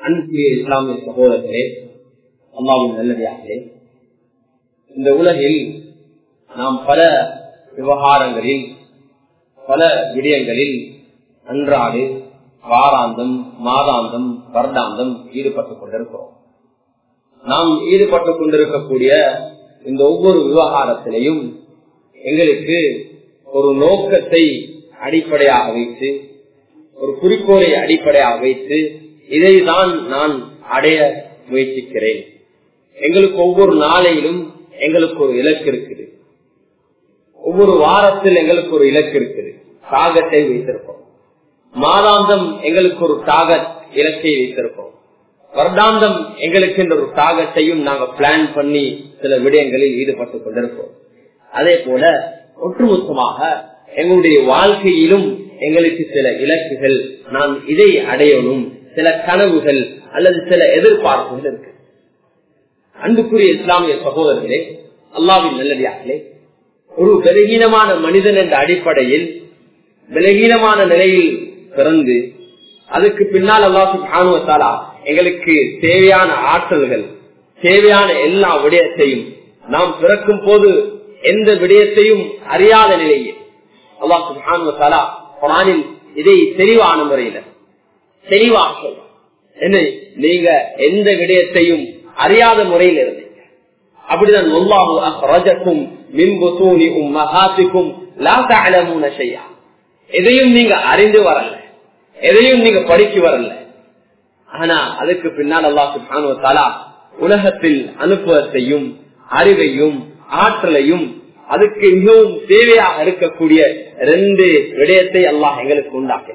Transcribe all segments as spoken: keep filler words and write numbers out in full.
அன்புக்குரிய இஸ்லாமிய சகோதரர்களே, அல்லாஹ்வின் நல்லடியார்களே, இந்த உலகில் நாம் பல விவகாரங்களில் பல விடயங்களில் அன்றாடு வாராந்தம் மாதாந்தம் வருடாந்தம் ஈடுபட்டுக் கொண்டிருக்கிறோம். நாம் ஈடுபட்டுக் கொண்டிருக்கக்கூடிய இந்த ஒவ்வொரு விவகாரத்திலையும் எங்களுக்கு ஒரு நோக்கத்தை அடிப்படையாக வைத்து, ஒரு குறிக்கோளை அடிப்படையாக வைத்து இதைதான் நான் அடைய முயற்சிக்கிறேன். எங்களுக்கு ஒவ்வொரு நாளையிலும் எங்களுக்கு ஒரு இலக்கு இருக்குது. ஒவ்வொரு வாரத்தில் எங்களுக்கு ஒரு இலக்கு இருக்குது, டார்கெட்டை வைத்திருப்போம். மாதாந்தம் எங்களுக்கு ஒரு டார்கெட் இலக்கை வைத்திருப்போம். வருடாந்தம் எங்களுக்கு என்ற ஒரு டார்கெட்டையும் நாங்கள் பிளான் பண்ணி சில விடயங்களில் ஈடுபட்டுக் கொண்டிருப்போம். அதே போல ஒட்டுமொத்தமாக எங்களுடைய வாழ்க்கையிலும் எங்களுக்கு சில இலக்குகள், நான் இதை அடையணும், சில கனவுகள் அல்லது சில எதிர்பார்ப்புகள் இருக்கு. அன்புக்குரிய இஸ்லாமிய சகோதரர்களே, அல்லாஹ்வின் நல்லடியார்களே, ஒரு பலகீனமான மனிதன் என்ற அடிப்படையில் பலகீனமான நிலையில் பிறந்து அதுக்கு பின்னால் அல்லாஹ் சுப்ஹானஹு வ தஆலா எங்களுக்கு தேவையான ஆற்றல்கள், தேவையான எல்லா விடயத்தையும், நாம் பிறக்கும் போது எந்த விடயத்தையும் அறியாத நிலையில் அல்லாஹ் சுப்ஹானஹு வ தஆலா குர்ஆனில் இதை தெளிவான முறையில தெளிவாக சொல்றார். என்ன, நீங்க எந்த விடயத்தையும் அறியாத முறையில் இருந்தீங்க. அப்படிதான் வல்லாஹு அக்ரஜக்கும் மின் புத்தூனி உம்மஹாத்திக்கும் லா தஅலமூன ஷைஆ. எதையும் நீங்க அறிந்து வரல, எதையும் நீங்க படிச்சு வரல. ஆனா அதுக்கு பின்னால் அல்லாஹ் சுப்ஹானஹு வ தஆலா உலகத்தில் அனுபவத்தையும் அறிவையும் ஆற்றலையும் அதுக்கு மிகவும் தேவையாக இருக்கக்கூடிய ரெண்டு விடயத்தை அல்லாஹ் எங்களுக்கு உண்டாக்க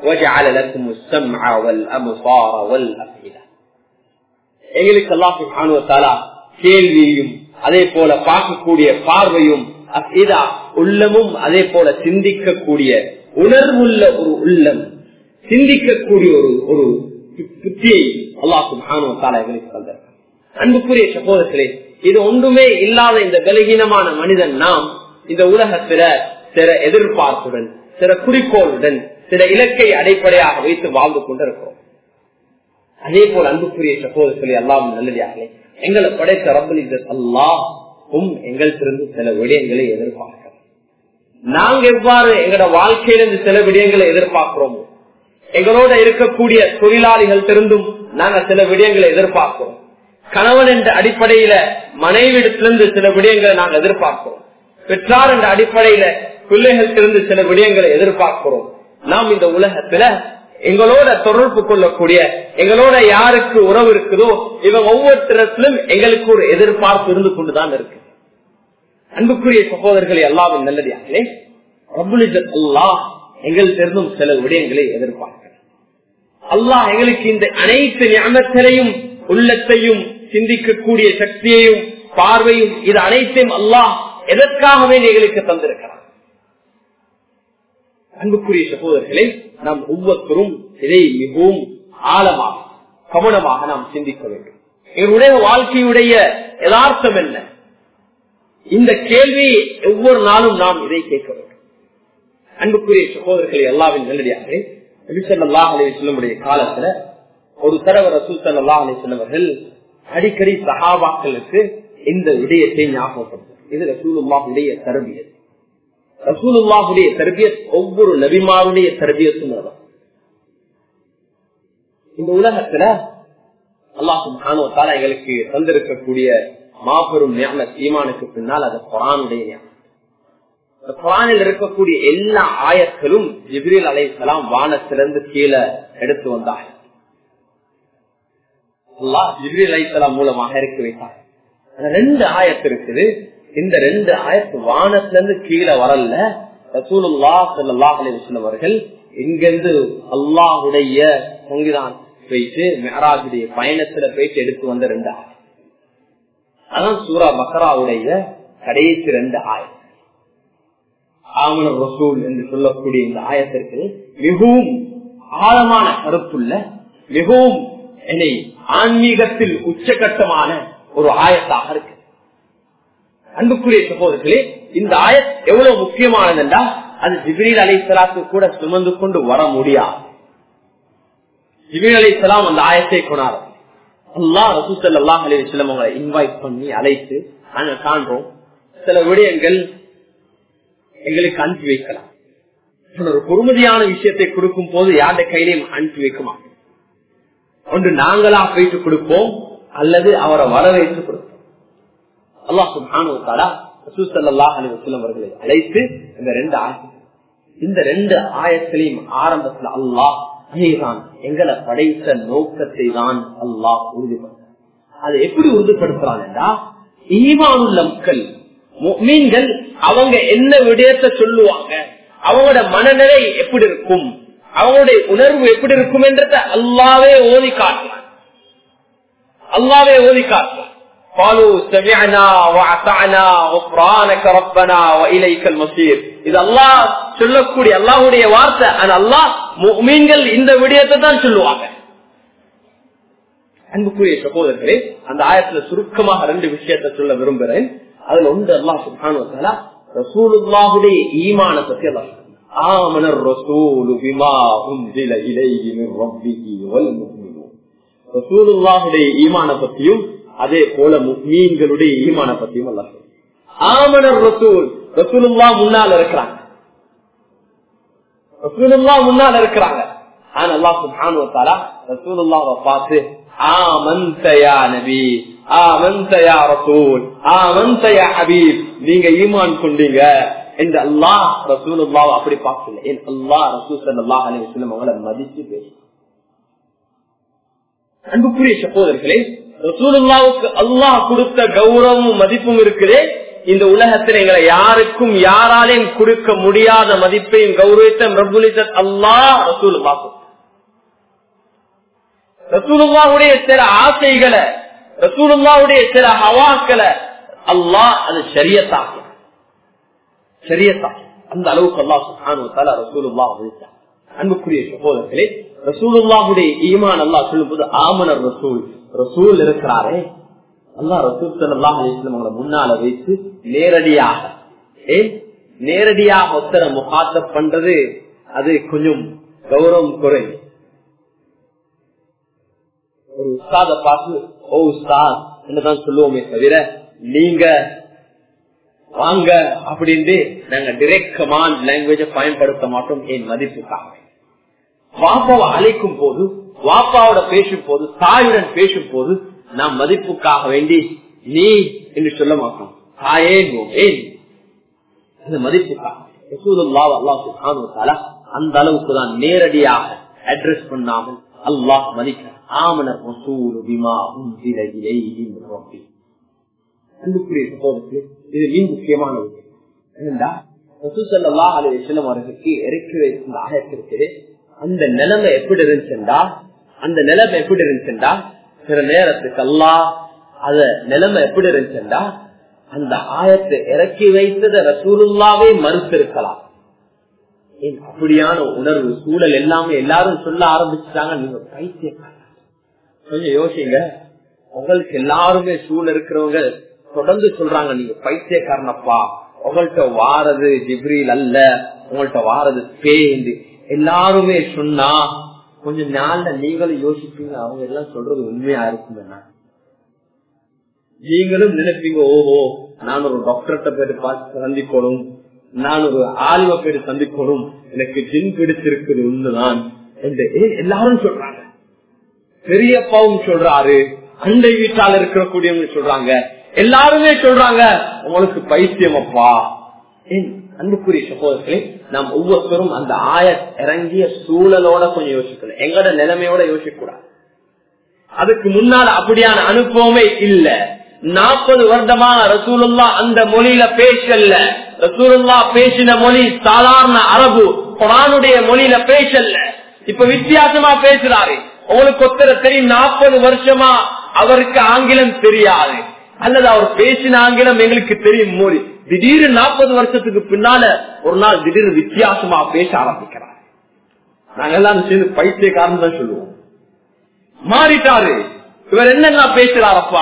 எங்களுக்கு அல்லாஹ் சுப்ஹானஹு வ தஆலா கேள்வியும் அதே போல பார்க்கக்கூடிய பார்வையும் அஃபீதா உள்ளமும் அதே போல சிந்திக்கக்கூடிய உணர்வுள்ள ஒரு உள்ளம், சிந்திக்கக்கூடிய ஒரு ஒரு புத்தியை அல்லாஹ் சுப்ஹானஹு வ தஆலா எங்களுக்கு தந்தார். அன்புக்குரிய சகோதரர்களே, இது ஒன்றுமே இல்லாத இந்த பலகீனமான மனிதன் நாம் இந்த உலகத்தில சில எதிர்பார்ப்புடன், சில குறிக்கோளுடன், சில இலக்கை அடிப்படையாக வைத்து வாழ்ந்து கொண்டிருக்கிறோம். அதே போல அன்புக்குரிய சகோதரர்களே, அல்லாஹ்வின் நல்லடியார்களே, எங்களை படைத்த ரப்பல் இஸ்ஸத் அல்லாஹ்வும் எங்களிடமிருந்து சில விடயங்களை எதிர்பார்க்கிறோம். நாங்க எவ்வாறு எங்களோட வாழ்க்கையிலிருந்து சில விடயங்களை எதிர்பார்க்கிறோமோ, எங்களோட இருக்கக்கூடிய தொழிலாளிகள் இருந்தும் நாங்க சில விடயங்களை எதிர்பார்க்கிறோம். கணவன் என்ற அடிப்படையில மனைவிடத்திலிருந்து சில விடயங்களை நாங்கள் எதிர்பார்க்கிறோம். பெற்றார் என்ற அடிப்படையில பிள்ளைகளிலிருந்து சில விடயங்களை எதிர்பார்க்கிறோம். நாம் இந்த உலகத்துல எங்களோட தொடர்பு கொள்ளக்கூடிய, எங்களோட யாருக்கு உறவு இருக்குதோ இவங்க ஒவ்வொருத்தரத்திலும் எங்களுக்கு ஒரு எதிர்பார்ப்பு இருந்து கொண்டுதான் இருக்கு. அன்புக்குரிய சகோதரர்களே, அல்லாஹ்வின் நல்லடியார்களே, ரப்பல் இஸ்ஸத் அல்லாஹ் எங்களிடமிருந்தும் சில விடயங்களை எதிர்பார்க்கிறார். அல்லாஹ் எங்களுக்கு இந்த அனைத்து நியமத்தையும், உள்ளத்தையும், சிந்திக்கக்கூடிய சக்தியையும், பார்வையும், இது அனைத்தையும் அல்லாஹ் எதற்காகவே எங்களுக்கு தந்திருக்கிறார். அன்புக்குரிய சகோதரர்களை, நாம் ஒவ்வொருத்தரும் இதை மிகவும் ஆழமாக கவனமாக நாம் சிந்திக்க வேண்டும். எங்களுடைய வாழ்க்கையுடைய யதார்த்தம் என்ன? இந்த கேள்வி ஒவ்வொரு நாளும் நாம் இதை கேட்க வேண்டும். அன்புக்குரிய சகோதரர்களை, அல்லாஹ்வின் நல்லடியார்களே, நபி ஸல்லல்லாஹு அலைஹி வஸல்லம் காலத்துல ஒரு தடவை ரசூல் ஸல்லல்லாஹு அலைஹி வஸல்லம் அவர்கள் அடிக்கடி சஹாபாக்களுக்கு இந்த விடயத்தை ஞாபகப்படுத்தும். இது ரசூலுல்லாஹுடைய தர்பியத். ரசூலுல்லாஹுடைய தர்பியத் ஒவ்வொரு நபிமாருடைய தர்பியத்தும் அதான். இந்த உலகத்துல அல்லாஹ் சுப்ஹானஹு வ தஆலா எங்களுக்கு தந்திருக்கக்கூடிய மாபெரும் நிஅமத் ஈமானுக்கு பின்னால் அது குர்ஆனுடைய நிஅமத். குர்ஆனில் இருக்கக்கூடிய எல்லா ஆயத்துகளும் ஜிப்ரீல் அலைஹிஸ்ஸலாம் வானத்திலிருந்து கீழே எடுத்து வந்தார். அல்லாஹ் ஜிப்ரீல் அலைஹிஸ்ஸலாம் மூலமாக இறக்கி வைத்தார். ரெண்டு ஆயத்து இருக்குது. இந்த ரெண்டு ஆயத்து வானத்திலிருந்து கீழே வரல. ரசூலுல்லாஹ் ஸல்லல்லாஹு அலைஹி வஸல்லம் அவர்கள் இங்கிருந்து அல்லாஹ்வுடைய சங்கிதான் போயிட்டு மிஅராஜுடைய பயணத்துல போயிட்டு எடுத்து வந்த ரெண்டு ஆயத்து. அதான் சூரா பக்ராவுடைய கடைசி ரெண்டு ஆயத்து. ஆமன ரசூல் என்று சொல்லக்கூடிய இந்த ஆயத்திற்கு மிகவும் ஆழமான கருத்துள்ள, மிகவும் என்னை ஆன்மீகத்தில் உச்சகட்டமான ஒரு ஆயத்தாக இருக்கு. அன்புக்குரிய சகோதரர்களே, இந்த ஆயத் எவ்வளவு முக்கியமானது என்றால் அது ஜிப்ரீல் அலைஹிஸ்ஸலாத்து கூட சுமந்து கொண்டு வர முடியாது. ஜிப்ரீல் அலைஹிஸ்ஸலாம் அந்த ஆயத்தை கொண்டார். அல்லாஹ் ரசூல் ஸல்லல்லாஹு அலைஹி வஸல்லம் அவங்களை இன்வைட் பண்ணி அழைத்து நாங்க காண்றோம் சில விடயங்கள் எங்களுக்கு அனுப்பி வைக்கலாம். ஒரு பொறுமதியான விஷயத்தை கொடுக்கும் போது யாருடைய கையிலையும் அனுப்பி வைக்க மாட்டோம். ஒன்று நாங்களா போயிட்டு கொடுப்போம் அல்லது அவரை வரவேற்று கொடுப்போம். அல்லாஹ் சுப்ஹானஹு வ தஆலா ரசூல் ஸல்லல்லாஹு அலைஹி வஸல்லம் அவர்களை அழைத்து இந்த ரெண்டு ஆயத்து இந்த ரெண்டு ஆயத்திலையும் ஆரம்பத்தில் அல்லாஹ் அதேதான் எங்களை படைத்த நோக்கத்தை தான் அல்லாஹ் உறுதிப்படுத்த. அதை எப்படி உறுதிப்படுத்துறாங்க? ஈமானுள்ள மக்கள் முஃமின்கள் அவங்க என்ன விடயத்தை சொல்லுவாங்க, அவங்களோட மனநிலை எப்படி இருக்கும், அவங்களுடைய உணர்வு எப்படி இருக்கும் என்றத அல்லாவே ஓதி காட்டுறான். அல்லாவே ஓதி காட்டுறான். قالوا سمعنا واطعنا غفرانك ربنا واليك المصير. இது அல்லாஹ் சொல்லக்கூடிய அல்லாஹ்வுடைய வார்த்தை. ஆனா அல்லாஹ் முஃமின்கள் இந்த விடயத்தை தான் சொல்லுவாங்க. அன்புக்குரிய சகோதரர்களே, அந்த ஆயத்துல சுருக்கமாக ரெண்டு விஷயத்தை சொல்ல விரும்புகிறேன். அதுல ஒன்று அல்லாஹ் சுப்ஹானஹு வ தஆலா ரசூலுல்லாஹுடைய ஈமான பத்தி அல்லாஹ் ஆமனர் ரசூலு பிமா உன்சில இலைஹி மின் ரப்பிஹி வல் முஃமினூன். ரசூலுல்லாஹுடைய ஈமான பத்தியும் அதே போல முஃமின்களுடைய ஈமான பத்தியும் அல்லாஹ் ஆமனர் ரசூல். ரசூலுல்லாஹ் முன்னால் இருக்கிறாங்க, ரசூலுல்லாஹ் முன்னால் இருக்கிறாங்க. ஆனா அல்லாஹ் சுப்ஹானஹு வ தஆலா ரசூலுல்லாஹ்வை பார்த்து ஆமன்த யா நபி, ஆமன்த யா ரசூல், ஆமன்த யா ஹபீப், நீங்க ஈமான் கொண்டீங்க என்று அல்லாஹ் ரசூலுல்லாஹ் அப்படி பார்க்கல. ஏன் அல்லாஹ் ரசூல் ஸல்லல்லாஹு அலைஹி வஸல்லம் அவங்களை மதிச்சு பேச. அன்புக்குரிய சகோதரர்களே, ரசூலுல்லாஹ்வுக்கு அல்லாஹ் கொடுத்த கௌரவமும் மதிப்பும் இருக்குதே, இந்த உலகத்தில் எங்களை யாருக்கும் யாராலையும் கொடுக்க முடியாத மதிப்பையும் கௌரவத்தையும் ரப்புல் இஸ்ஸத் அல்லாஹ் ரசூலுல்லாஹ் ரசூலுல்லாஹுடைய சில ஆசைகளை, ரசூலுல்லாஹுடைய சில ஹவாக்களை அல்லாஹ் அது ஷரியத்தாக ஷரியத்தாக அந்த அளவுக்கு அல்லாஹ் சுப்ஹானஹு வ தஆலா ரசூலுல்லாஹ் வழித்தார். அன்புக்குரிய சகோதரர்களே, ரசூலுல்லாஹுடைய ஈமான் அல்லாஹ் சொல்லும்போது ஆமனர் ரசூல், ரசூல் இருக்கிறாரே அல்லாஹ் ரசூல் ஸல்லல்லாஹு அலைஹி வஸல்லம் அவங்களை முன்னால வைத்து நேரடியாக ஏன் நேரடியாக ஒத்தர முகாத்தப் பண்றது அது கொஞ்சம் கௌரவம் குறையும். ஒரு உஸ்தாத பார்த்து ஓ உஸ்தாத் என்னதான் சொல்லுவோமே தவிர நீங்க வாங்க அப்படின்னு நாங்க டிரெக்ட் கமாண்ட் லாங்குவேஜ பயன்படுத்த மாட்டோம். என் மதிப்புக்காக வாப்பாவை அழைக்கும் போது, வாப்பாவோட பேசும் போது, தாயுடன் பேசும் போது நாம் மதிப்புக்காக வேண்டி நீ என்று சொல்ல மாட்டோம். தாயே ஏன் அந்த மதிப்புக்காக ரசூலுல்லாஹ் அல்லாஹ் சுப்ஹானஹு வ தஆலா அந்த அளவுக்கு தான் நேரடியாக அட்ரஸ் பண்ணாமல் அல்லாஹ் மதிக்கிறார். ஆமனர் ரசூல் பிமா உன்சில இலைஹி மின் ரப்பி. அன்புக்குரிய சகோதரர்களே, இது மிக முக்கியமான விஷயம். என்னடா ரசூல் ஸல்லல்லாஹு அலைஹி வஸல்லம் அவர்களுக்கு இறக்கி வைத்த ஆயத்திற்கு அந்த நிலைமை எப்படி இருந்துச்சுண்டா அந்த நிலைமை எப்படி இருந்துச்சுண்டா சில நேரத்துக்கு அல்லாஹ் அத நிலைமை எப்படி இருந்துச்சுண்டா அந்த ஆயத்தை இறக்கி வைத்ததை ரசூலுல்லாவே மறுத்திருக்கலாம். அப்படியான உணர்வு சூழல் எல்லாமே எல்லாரும் சொல்ல ஆரம்பிச்சுட்டாங்க. நீங்க பைத்தியக்காரன் கொஞ்சம் யோசிங்க. உங்களுக்கு எல்லாருமே சூழல் இருக்கிறவங்க தொடர்ந்து சொல்றாங்க நீங்க பைத்தியக்காரனப்பா, உங்கள்கிட்ட வாரது ஜிப்ரீல் அல்ல, உங்கள்கிட்ட வாரது பேந்து எல்லாருமே சொன்னா கொஞ்சம் நாள்ல நீங்களும் யோசிப்பீங்க அவங்க எல்லாம் சொல்றது உண்மையா இருக்கும். நீங்களும் நினைப்பீங்க ஓஹோ நான் ஒரு டாக்டர்கிட்ட போயிட்டு பார்த்து சந்திக்கணும், நான் ஒரு ஆலிவ போயிட்டு சந்திக்கணும், எனக்கு ஜின் பிடிச்சிருக்குது உண்மைதான் என்று எல்லாரும் சொல்றாங்க. பெரியப்பாவும் சொல்றாரு, அண்டை வீட்டால் இருக்கக்கூடியவங்க சொல்றாங்க, எல்லாருமே சொல்றாங்க உங்களுக்கு பைத்தியம் அப்பா. அன்புக்குரிய சகோதரர்களே, நாம் ஒவ்வொருத்தரும் அந்த ஆய இறங்கிய சூழலோட கொஞ்சம் யோசிக்கணும், எங்களோட நிலைமையோட யோசிக்க கூடாது. அதுக்கு முன்னால் அப்படியான அனுபவமே இல்ல. நாற்பது வருடமா ரசூலுல்லாஹ் அந்த மொழியில பேசல. ரசூலுல்லாஹ் பேசின மொழி சாதாரண அரபு, குர்ஆனுடைய மொழியில பேசல. இப்ப வித்தியாசமா பேசுறாரு. உங்களுக்கு ஒருத்தர தெரியும் நாற்பது வருஷமா அவருக்கு ஆங்கிலம் தெரியாது, அல்லது அவர் பேசின ஆங்கிலம் எங்களுக்கு தெரியும் மொழி. திடீர்னு நாற்பது வருஷத்துக்கு பின்னால ஒரு நாள் திடீர்னு வித்தியாசமா பேச ஆரம்பிக்கிறார். நாங்க எல்லாம் சேர்ந்து பைத்தியக்காரன் தான் சொல்லுவோம். மாறிட்டாரு. இவர் என்னென்ன பேசுறாரப்பா,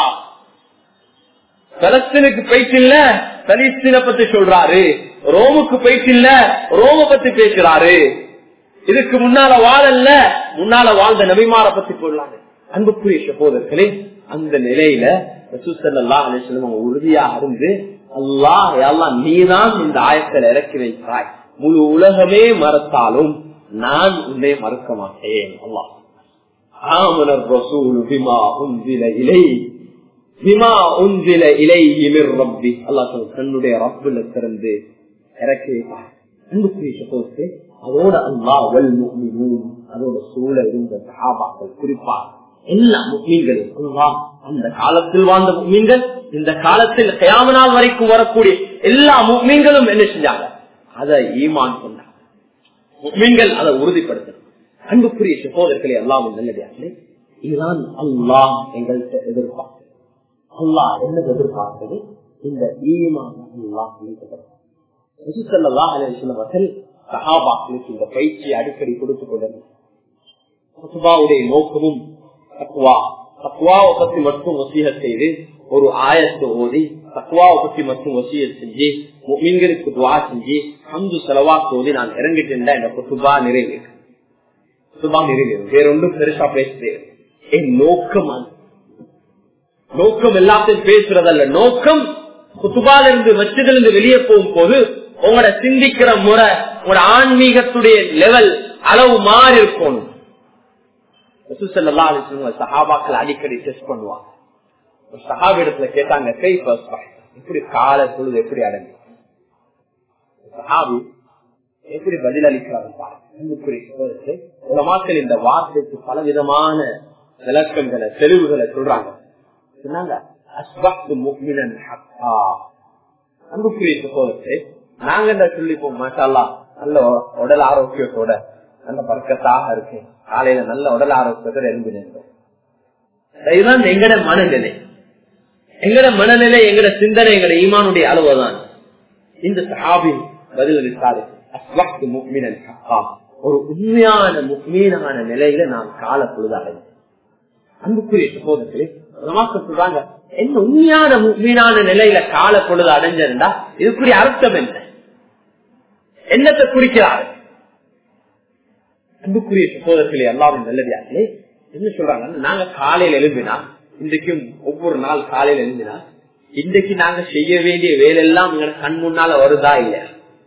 பலஸ்தீனுக்கு போயிட்டு இல்ல பலஸ்தீனை பத்தி சொல்றாரு, ரோமுக்கு போயிட்டு இல்ல ரோம பத்தி பேசுறாரு. இதுக்கு முன்னால வாழல்ல, முன்னால வாழ்ந்த நபிமாரை பத்தி போடலாம். அன்புக்குரிய சகோதரர்களே, அந்த நிலையில ரசூல் ஸல்லல்லாஹு அலைஹி வஸல்லம் உறுதியாக இருந்து, அல்லாஹ் அல்லாஹ் நீதான் இந்த ஆயத்தில் இறக்கி வைத்தாய், முழு உலகமே மறுத்தாலும் நான் உன்னை மறுக்க மாட்டேன். அல்லாஹ் ஆமனர் ரசூல் பிமா உன்சில இலைஹி பிமா உன்சில இலைஹி மிர் ரப்பி. அல்லாஹ் தன்னுடைய ரப்பில இருந்து இறக்கி வைத்தார். அன்புக்குரிய சகோதரர்களே, அதோட அல்லாஹ் வல் முஃமினூன், அதோட சூழ இருந்த சஹாபாக்கள், குறிப்பா எல்லா முஃமின்களும், அல்லாஹ் அந்த காலத்தில் வாழ்ந்த முஃமின்கள், இந்த காலத்தில் கியாமத் நாள் வரைக்கும் வரக்கூடிய எல்லா முஃமின்களும் என்ன செஞ்சாங்க? அதை ஈமான் கொண்டாங்க. முஃமின்கள் அதை உறுதிப்படுத்த. அன்புக்குரிய சகோதரர்களே, அல்லாஹ்வின் நல்லடியார்களே, இதுதான் அல்லாஹ் எங்கள்கிட்ட எதிர்பார்க்கிறது. அல்லாஹ் என்ன எதிர்பார்க்கிறது? இந்த ஈமான் அல்லாஹ் ரசூல் ஸல்லல்லாஹு அலைஹி வஸல்லம் அவர்கள் சஹாபாக்களுக்கு இந்த பயிற்சியை அடிக்கடி கொடுத்துக் கொண்டிருந்தார். குத்பாவுடைய நோக்கமும் தக்வா, தக்வாவை பத்தி மட்டும் வசீகத் செய்து ஒரு ஆயத்தை ஓதி தக்வாவை பத்தி மட்டும் வசீகத் செஞ்சு முஃமின்களுக்கு துஆ செஞ்சு ஹம்து ஸலவாத் ஓதி நான் இறங்கிட்டேன். இந்த குத்பா நிறைவேறும், குத்பா நிறைவேறும். வேற ஒன்றும் பெருசா பேசுறது என் நோக்கம். நோக்கம் எல்லாத்தையும் பேசுறதல்ல. நோக்கம் குத்பால இருந்து மஸ்ஜிதில இருந்து வெளியே போகும் போது உங்களோட சிந்திக்கிற முறை, உங்களோட ஆன்மீகத்துடைய லெவல் அளவு மாறி இருக்கணும். ரசூல் ஸல்லல்லாஹு அலைஹி வஸல்லம் சஹாபாக்கள் அடிக்கடி டெஸ்ட் பண்ணுவாங்க. ஒரு சஹாபி இடத்துல கேட்டாங்க, கைஃப அஸ்பஹ், எப்படி காலை பொழுது எப்படி அடங்கு? சஹாபி எப்படி பதில் அளிக்கிறாங்க பாருங்க. உலமாக்கள் இந்த வார்த்தைக்கு பல விதமான விளக்கங்களை தெளிவுகளை சொல்றாங்க. சொன்னாங்க, அஸ்பஹ்து முஃமினன் ஹக்கா. அன்புக்குரிய சகோதரத்தை நாங்க என்ன சொல்லிப்போம், மாஷா அல்லாஹ் நல்ல உடல் ஆரோக்கியத்தோட நல்ல பறக்கத்தாக இருக்கு, காலையில நல்ல உடல் ஆரோக்கியத்தோட எழுந்திருந்தோம். இதுதான் எங்கட மனநிலை. எங்கட மனநிலை, எங்கட சிந்தனை, எங்கட ஈமானுடைய அளவுதான். இந்த சஹாபி பதில் அளித்தாரு, அஸ்பஹ்து முஃமினன் ஹக்கா, ஒரு உண்மையான முஃமீனான நிலையில நான் கால பொழுது அடைந்தேன். அன்புக்குரிய சகோதரர்களே, சொல்றாங்க, என்ன உண்மையான முஃமீனான நிலையில கால பொழுது அடைஞ்சிருந்தா இதுக்குரிய அர்த்தம் என்ன, என்னத்தை குறிக்கிறாரு? அன்புக்குரிய சகோதரர்களே, அல்லாஹ்வின் நல்லடியார்களே, என்ன சொல்றாங்க? நாங்க காலையில எழும்பினா, இன்றைக்கும் ஒவ்வொரு நாள் காலையில எழும்பினா, இன்றைக்கு நாங்க செய்ய வேண்டிய வேலை எல்லாம் எங்க கண் முன்னால வருதா இல்லையா?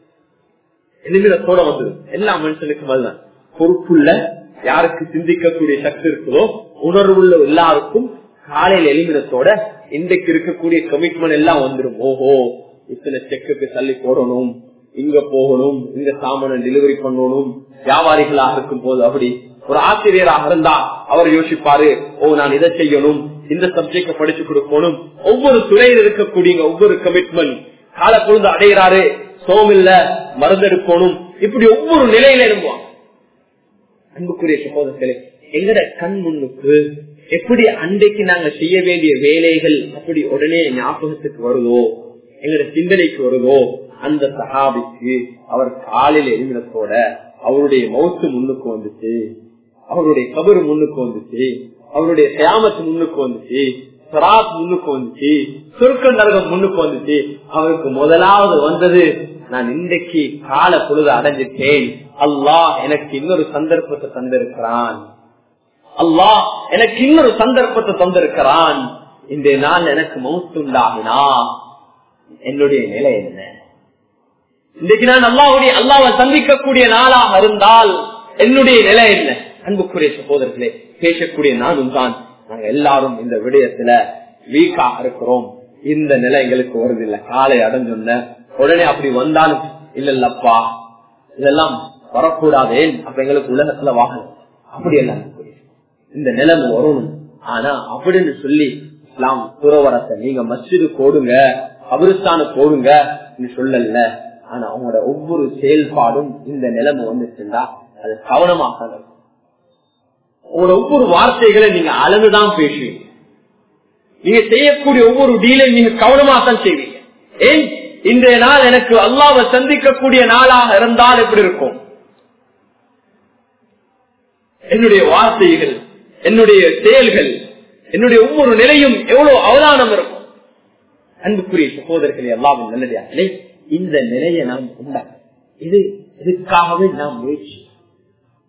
எலும்பினத்தோட வந்துடும். எல்லா மனுஷனுக்கும் அதுதான் பொறுப்புள்ள, யாருக்கு சிந்திக்கக்கூடிய சக்தி இருக்குதோ, உணர்வுள்ள எல்லாருக்கும் காலையில எலும்பினத்தோட இன்றைக்கு இருக்கக்கூடிய கமிட்மெண்ட் எல்லாம் வந்துடும். ஓஹோ, இத்தனை செக்குக்கு தள்ளி போடணும், இங்க போகணும், இங்க சாமான டெலிவரி பண்ணணும். வியாபாரிகளாக இருக்கும் போது அப்படி, ஒரு ஆசிரியராக இருந்தா அவர் யோசிப்பாரு, ஓ நான் இதை செய்யணும், இந்த சப்ஜெக்ட படிச்சு கொடுக்கணும். ஒவ்வொரு துறையில் இருக்கக்கூடிய ஒவ்வொரு கமிட்மெண்ட் கால பொழுது அடைகிறாரு. சோமில்ல மருந்தெடுக்கணும், இப்படி ஒவ்வொரு நிலையில எழும்புவாங்க. அன்புக்குரிய சகோதரர்களே, எங்கட கண் முன்னுக்கு எப்படி அன்றைக்கு நாங்க செய்ய வேண்டிய வேலைகள் அப்படி உடனே ஞாபகத்துக்கு வருதோ, எங்கட சிந்தனைக்கு வருதோ, அந்த சஹாபிக்கு அவர் காலையில் எழுந்திரத்தோட அவருடைய மௌத்து முன்னுக்கு வந்துச்சு, அவருடைய கபரு முன்னுக்கு வந்துச்சு, அவருடைய கியாமத்து முன்னுக்கு வந்துச்சு, சிராத் முன்னுக்கு வந்துச்சு, சொர்க்க நரகம் முன்னுக்கு வந்துச்சு. அவருக்கு முதலாவது வந்தது, நான் இன்றைக்கு கால பொழுது அடைஞ்சிட்டேன், அல்லாஹ் எனக்கு இன்னொரு சந்தர்ப்பத்தை தந்திருக்கிறான், அல்லாஹ் எனக்கு இன்னொரு சந்தர்ப்பத்தை தந்திருக்கிறான். இந்த நாள் எனக்கு மௌத்துண்டாகினா என்னுடைய நிலை என்ன? இன்றைக்கு நான் அல்லாஹ்வுடைய அல்லாஹ்வை சந்திக்கக்கூடிய நாளாக இருந்தால் என்னுடைய நிலை என்ன? அன்புக்குரிய சகோதரர்களே, பேசக்கூடிய நானும் தான் நாங்க எல்லாரும் இந்த விடயத்துல வீக்காக இருக்கிறோம். இந்த நிலை எங்களுக்கு வருதில்லை. காலை அடைஞ்சுள்ள உடனே அப்படி வந்தாலும் இல்ல இல்லப்பா இதெல்லாம் வரக்கூடாதே, அப்ப எங்களுக்கு உலகத்துல வாகனம் அப்படி எல்லாம் இந்த நிலைமை வரணும். ஆனா அப்படின்னு சொல்லி இஸ்லாம் துறவரத்தை நீங்க மஸ்ஜிது போடுங்க, கபிரிஸ்தானு போடுங்க சொல்லல. ஆனா அவங்களோட ஒவ்வொரு செயல்பாடும் இந்த நிலைமை வந்துச்சுன்னா அது கவனமாக இருக்கும். உங்களோட ஒவ்வொரு வார்த்தைகளை நீங்க அளந்துதான் பேசுவீங்க. நீங்க செய்யக்கூடிய ஒவ்வொரு டீலையும் நீங்க கவனமாக தான் செய்வீங்க. ஏன் இன்றைய நாள் எனக்கு அல்லாஹ்வை சந்திக்கக்கூடிய நாளாக இருந்தால் எப்படி இருக்கும்? என்னுடைய வார்த்தைகள், என்னுடைய செயல்கள், என்னுடைய ஒவ்வொரு நிலையும் எவ்வளவு அவதானம் இருக்கும். அன்புக்குரிய சகோதரர்களே, அல்லாஹ்வின் நல்லடியார்களே, இந்த நிலையை நாம் உண்டாக்க இது இதுக்காகவே நாம் முயற்சி.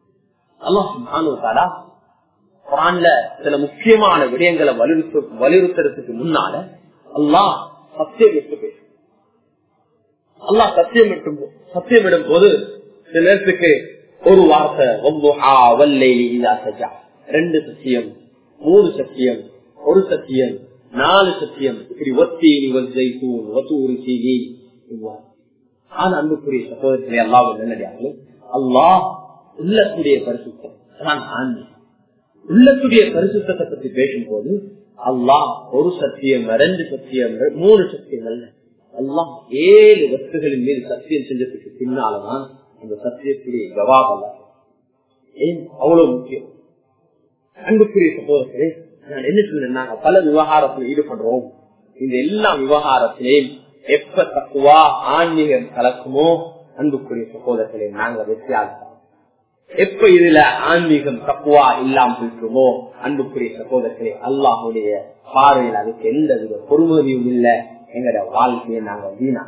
அல்லாஹ் சுப்ஹானஹு வ தஆலா குர்ஆன்ல சில முக்கியமான விடயங்களை வலியுறுத்த வலியுறுத்துறதுக்கு முன்னால அல்லாஹ் சத்தியம் விட்டு பேச அல்லாஹ் சத்தியம் விட்டும் சத்தியமிடும் போது சில நேரத்துக்கு ஒரு வார்த்தை வல்லுஹா வல்லைலி இதா சஜா, ரெண்டு சத்தியம், மூணு சத்தியம், ஒரு சத்தியம், நாலு சத்தியம், இப்படி ஒத்தீனி வல்ஜைத்தூன் வதூரி சீனி. ஆனா அன்புக்குரிய சகோதரர்களே, அல்லாஹ் நல்லடியார்களே, அல்லாஹ் உள்ளத்துடைய பரிசுத்தம் அதான் ஆன்மீகம். உள்ளத்துடைய பரிசுத்தத்தை பற்றி பேசும் போது அல்லாஹ் ஒரு சத்தியம், ரெண்டு சத்தியம், மூணு சத்தியங்கள், அல்லாஹ் ஏழு வஸ்துகளின் மீது சத்தியம் செஞ்சதுக்கு பின்னால்தான் அந்த சத்தியத்துடைய ஜவாப். ஏன் அவ்வளவு முக்கியம்? அன்புக்குரிய சகோதரர்களே, நான் என்ன சொன்னேன், நாங்க பல விவகாரத்தில் ஈடுபடுறோம். இந்த எல்லா விவகாரத்திலையும் எப்ப தக்குவா ஆன்மீகம் கலக்குமோ அன்புக்குரிய சகோதரர்களே நாங்க வெற்றியாளர். எப்ப இதுல ஆன்மீகம் தக்குவா இல்லாம இருக்குமோ அன்புக்குரிய சகோதரர்களே அல்லாஹுடைய பார்வையில் அதுக்கு எந்த வித பொறுமதியும் இல்ல. எங்கட வாழ்க்கையை நாங்க வீணா,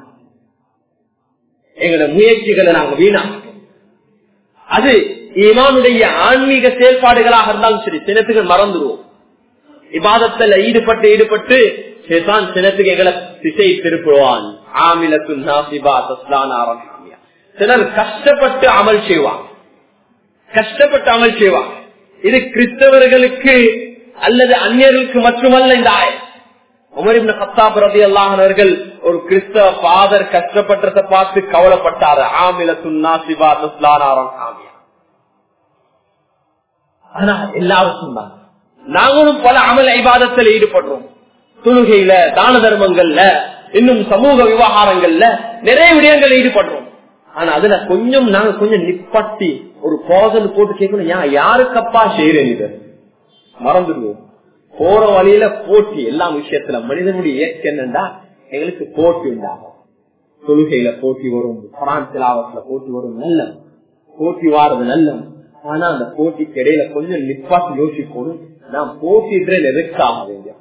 எங்கட முயற்சிகளை நாங்க வீணா. அது ஈமானுடைய ஆன்மீக செயல்பாடுகளாக இருந்தாலும் சரி, சினத்துக்கு மறந்துடுவோம். இபாதத்துல ஈடுபட்டு ஈடுபட்டு சேத்தான் சினத்துக்கு எங்களை திசை திருப்புவான். ஆமிலத்து நாசிபா தஸ்லானா ரஹ்மியா. சிலர் கஷ்டப்பட்டு அமல் செய்வாங்க, கஷ்டப்பட்டு அமல் செய்வாங்க. இது கிறிஸ்தவர்களுக்கு அல்லது அந்நியர்களுக்கு மட்டுமல்ல. இந்த ஆயத் உமர் இப்னு கத்தாப் ரலியல்லாஹு அன்ஹு அவர்கள் ஒரு கிறிஸ்தவ ஃபாதர் கஷ்டப்பட்டதை பார்த்து கவலைப்பட்டாரு. ஆமிலத்து நாசிபா தஸ்லானா ரஹ்மியா. ஆனா எல்லாரும் சொன்னாங்க, நாங்களும் பல அமல் இபாதத்தில் ஈடுபடுறோம். தொழுகையில, தான தர்மங்கள்ல, இன்னும் சமூக விவகாரங்கள்ல நிறைய விடயங்கள் ஈடுபடுறோம். ஆனா அதுல கொஞ்சம் நாங்க கொஞ்சம் நிப்பாட்டி ஒரு போதல் போட்டு கேட்கணும், யாருக்கப்பா செய்யறேன் இதை மறந்துடுவோம். போற வழியில போட்டி, எல்லா விஷயத்துல மனிதனுடைய இயற்கை என்னன்னா எங்களுக்கு போட்டி உண்டாகும். தொழுகையில போட்டி வரும், குர்ஆன் திலாவத்துல போட்டி வரும், நல்ல போட்டி வாரது நல்ல. ஆனா அந்த போட்டிக்கு இடையில கொஞ்சம் நிப்பாட்டி யோசிக்கணும், நான் போட்டிடுறேன் எதுக்காக வேண்டிய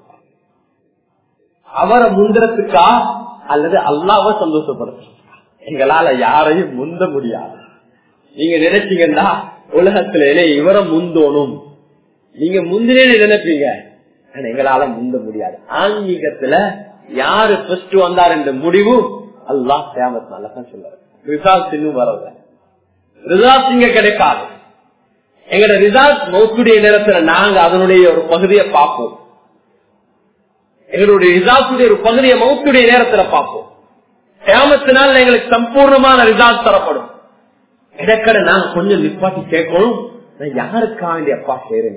அவரை முந்திரத்துக்கா அல்லது அல்லாஹ்வை சந்தோஷப்படுத்த. எங்களால யாரையும் முந்த முடியாது. நீங்க நினைச்சீங்கன்னா உலகத்துல இவரை முந்தோணும், நீங்க முந்தினே நினைப்பீங்க. ஆனா எங்களால முந்த முடியாது. ஆன்மீகத்துல யாரு ஃபர்ஸ்ட் வந்தார் என்ற முடிவு அல்லாஹ் கியாமத் நாள்ல தான் சொல்றாரு. ரிசல்ட் இன்னும் வரல, ரிசல்ட் இங்க கிடைக்காது. எங்கட ரிசல்ட் மௌத்துடைய நேரத்துல நாங்க அதனுடைய ஒரு பகுதியை பார்ப்போம். எங்களுடைய ரிசல்ட்டுடைய ஒரு பகுதியை மௌத்துடைய நேரத்துல பார்ப்போம். கியாமத்தினால் எங்களுக்கு சம்பூர்ணமான ரிசல்ட் தரப்படும். இடக்கடை நாங்க கொஞ்சம் நிப்பாட்டி கேட்கணும், நான் யாருக்காக வேண்டிய அப்பா செய்யறேன்.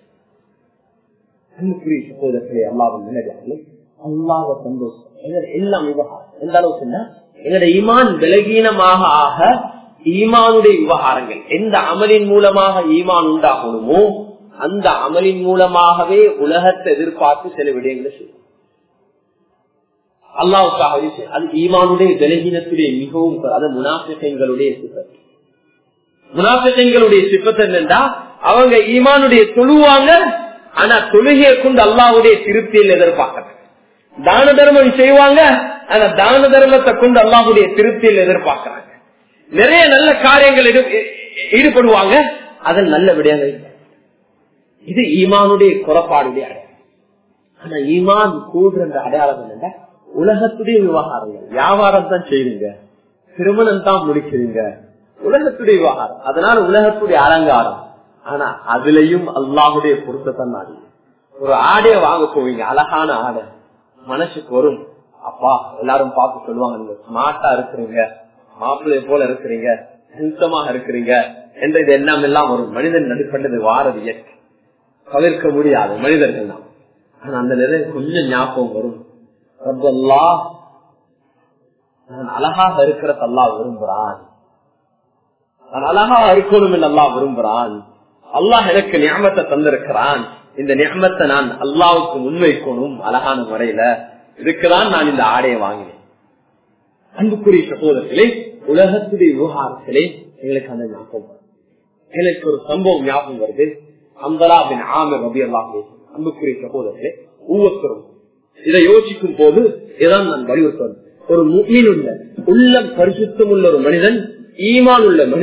சகோதரர்களே, அல்லாஹ்வின் நல்லடியார்களே, அல்லாஹ்வை சந்தோஷம் எல்லாம் விவகாரம் எந்த அளவுக்கு எங்களோட ஈமான் பலகீனமாக ஆக ஈமானுடைய விவகாரங்கள் எந்த அமலின் மூலமாக ஈமான் உண்டாகணுமோ அந்த அமலின் மூலமாகவே உலகத்தை எதிர்பார்த்து சில விடயங்களை செய்யும். அல்லாஹ்வுக்காக அது ஈமானுடைய பலகீனத்துடைய மிகவும் அது முனாஃபிகளுடைய சிபத். முனாஃபிகளுடைய சிபத் என்னன்னா அவங்க ஈமானுடைய தொழுவாங்க, ஆனா தொழுகையை கொண்டு அல்லாஹ்வுடைய திருப்தியில் எதிர்பார்க்கிறாங்க. தான தர்மம் செய்வாங்க, ஆனா தான தர்மத்தை கொண்டு அல்லாஹ்வுடைய திருப்தியில் எதிர்பார்க்கிறாங்க. நிறைய நல்ல காரியங்கள் ஈடுபடுவாங்க, அதில் நல்ல விடயங்கள். இது ஈமானுடைய குறைபாடுடைய அடையாளம். ஆனா ஈமான் கூடுற அடையாளம் என்னன்னா உலகத்துடைய விவகாரங்கள், வியாபாரம் தான் செய்றீங்க, திருமணம் தான் முடிக்கிறீங்க, உலகத்துடைய விவகாரம். அதனால உலகத்துடைய அலங்காரம். ஆனா அதுலயும் அல்லாஹுடைய பொருத்தத்தான் நாடி. ஒரு ஆடைய வாங்க போவீங்க, அழகான ஆடை மனசுக்கு வரும். அப்பா எல்லாரும் பார்த்து சொல்லுவாங்க, நீங்க ஸ்மார்ட்டா இருக்கிறீங்க, மாப்பிள்ளைய போல இருக்கிறீங்க, சுத்தமாக இருக்கிறீங்க என்ற இது எண்ணம் எல்லாம் வரும். மனிதன் நடுப்பட்டது வாரது இயற்கை, தவிர்க்க முடியாது, மனிதர்கள் தான். ஆனா அந்த நிறைய கொஞ்சம் ஞாபகம் வரும், ரப்பல்லாஹ் நான் அழகாக இருக்கிறது அல்லாஹ் விரும்புறான், நான் அழகாக இருக்கணும் என்று அல்லாஹ் விரும்புறான். அல்லாஹ் எனக்கு நியமத்தை தந்திருக்கிறான், இந்த நியமத்தை நான் அல்லாஹ்வுக்கு முன்வைக்கணும் அழகான முறையில. இதுக்குதான் நான் இந்த ஆடையை வாங்கினேன். அன்புக்குரிய சகோதரர்களே, உலகத்துடைய விவகாரத்திலே எங்களுக்கு அந்த ஞாபகம், எனக்கு ஒரு சம்பவம் ஞாபகம் வருது. அம்பலா பின் ஆமிர் ரலியல்லாஹு அன்ஹு. அன்புக்குரிய சகோதரர்களே, ஒவ்வொருத்தரும் இதை யோசிக்கும் போது இதான் நான் வலியுறுத்தேன். ஒரு முஃமின் உள்ள உள்ளம் பரிசுத்தம் உள்ள ஒரு மனிதன், ஈமான் உள்ள மனிதன்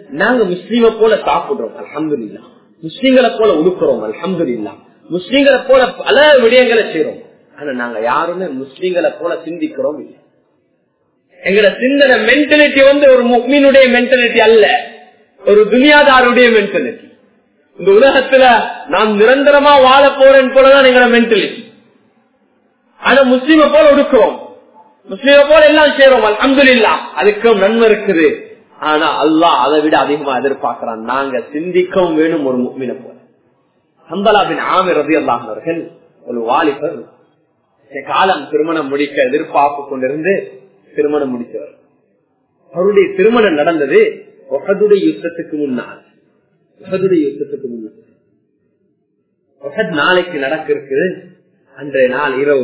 நாங்க முஸ்லீமை போல சாப்பிடுறோம் அல்ஹம்துலில்லாஹ், முஸ்லீம்களை போல உடுக்கிறோம் அல்ஹம்துலில்லாஹ், முஸ்லீம்களை போல பல விடயங்களை செய்யறோம். ஆனா நாங்க யாருமே முஸ்லீம்களை போல சிந்திக்கிறோம் இல்லை. எங்கட சிந்தனை மென்டாலிட்டி வந்து ஒரு முஃமினுடைய மென்டாலிட்டி அல்ல, ஒரு துனியாதாருடைய மென்டாலிட்டி. இந்த உலகத்துல நான் நிரந்தரமா வாழ போறேன் போலதான் எங்களோட மென்டாலிட்டி. ஆனா முஸ்லீமை போல உடுக்கிறோம், முஸ்லீமை போல எல்லாம் செய்யறோம் அல்ஹம்துலில்லாஹ், அதுக்கும் நன்மை இருக்குது. ஆனா அல்லாஹ் அதை விட அதிகமா எதிர்பார்க்கிறான், நாங்க சிந்திக்கவும் வேணும் ஒரு முஃமினை போல. ஹந்தலா பின் ஆமிர் ரலியல்லாஹு அன்ஹு அவர்கள் ஒரு வாலிபர், காலம் திருமணம் முடிக்க எதிர்பார்ப்பு கொண்டிருந்து திருமணம் முடித்தவர். அவருடைய திருமணம் நடந்தது உஹதுடைய யுத்தத்துக்கு முன்னால். உஹதுடைய யுத்தத்துக்கு முன்னால் உஹத் நாளைக்கு நடக்க இருக்கு. அன்றைய நாள் இரவு